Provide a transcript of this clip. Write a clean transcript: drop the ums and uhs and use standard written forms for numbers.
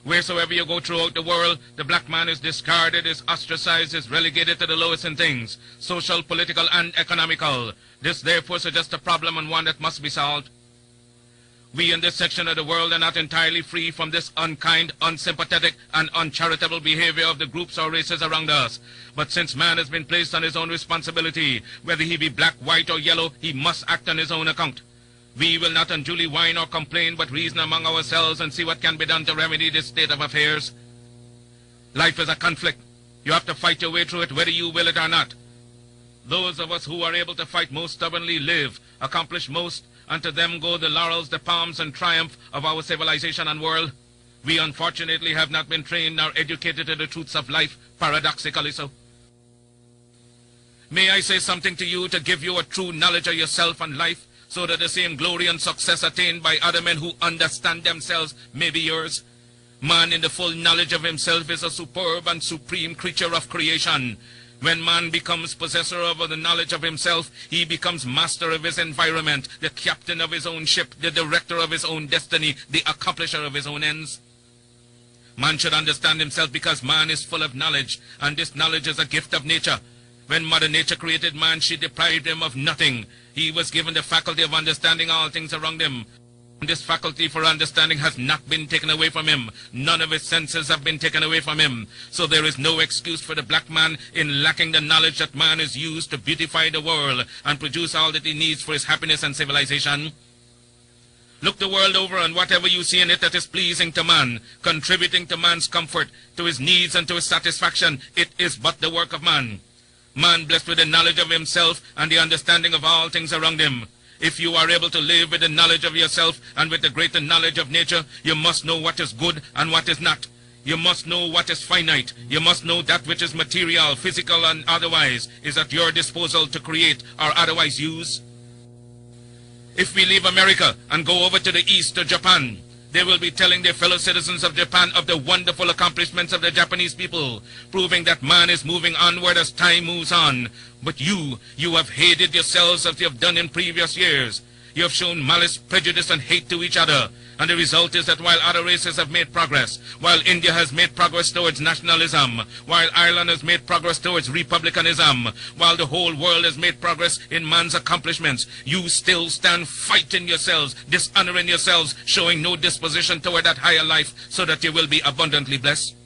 Wheresoever you go throughout the world, the black man is discarded, is ostracized, is relegated to the lowest in things, social, political, and economical. This therefore suggests a problem and one that must be solved. We in this section of the world are not entirely free from this unkind, unsympathetic, and uncharitable behavior of the groups or races around us. But since man has been placed on his own responsibility, whether he be black, white, or yellow, he must act on his own account. We will not unduly whine or complain, but reason among ourselves and see what can be done to remedy this state of affairs. Life is a conflict. You have to fight your way through it whether you will it or not. Those of us who are able to fight most stubbornly live, accomplish most, and to them go the laurels, the palms, and triumph of our civilization and world. We unfortunately have not been trained nor educated to the truths of life, paradoxically so. May I say something to you to give you a true knowledge of yourself and life, so that the same glory and success attained by other men who understand themselves may be yours? Man in the full knowledge of himself is a superb and supreme creature of creation. When man becomes possessor of the knowledge of himself, he becomes master of his environment, the captain of his own ship, the director of his own destiny, the accomplisher of his own ends. Man should understand himself because man is full of knowledge, and this knowledge is a gift of nature. When Mother Nature created man, she deprived him of nothing. He was given the faculty of understanding all things around him. This faculty for understanding has not been taken away from him. None of his senses have been taken away from him. So there is no excuse for the black man in lacking the knowledge that man is used to beautify the world and produce all that he needs for his happiness and civilization. Look the world over, and whatever you see in it that is pleasing to man, contributing to man's comfort, to his needs and to his satisfaction, it is but the work of man. Man blessed with the knowledge of himself and the understanding of all things around him. If you are able to live with the knowledge of yourself and with the greater knowledge of nature, you must know what is good and what is not. You must know what is finite. You must know that which is material, physical, and otherwise is at your disposal to create or otherwise use. If we leave America and go over to the east, to Japan, they will be telling their fellow citizens of Japan of the wonderful accomplishments of the Japanese people, proving that man is moving onward as time moves on. But you have hated yourselves as you have done in previous years. You have shown malice, prejudice, and hate to each other. And the result is that while other races have made progress, while India has made progress towards nationalism, while Ireland has made progress towards republicanism, while the whole world has made progress in man's accomplishments, you still stand fighting yourselves, dishonoring yourselves, showing no disposition toward that higher life so that you will be abundantly blessed.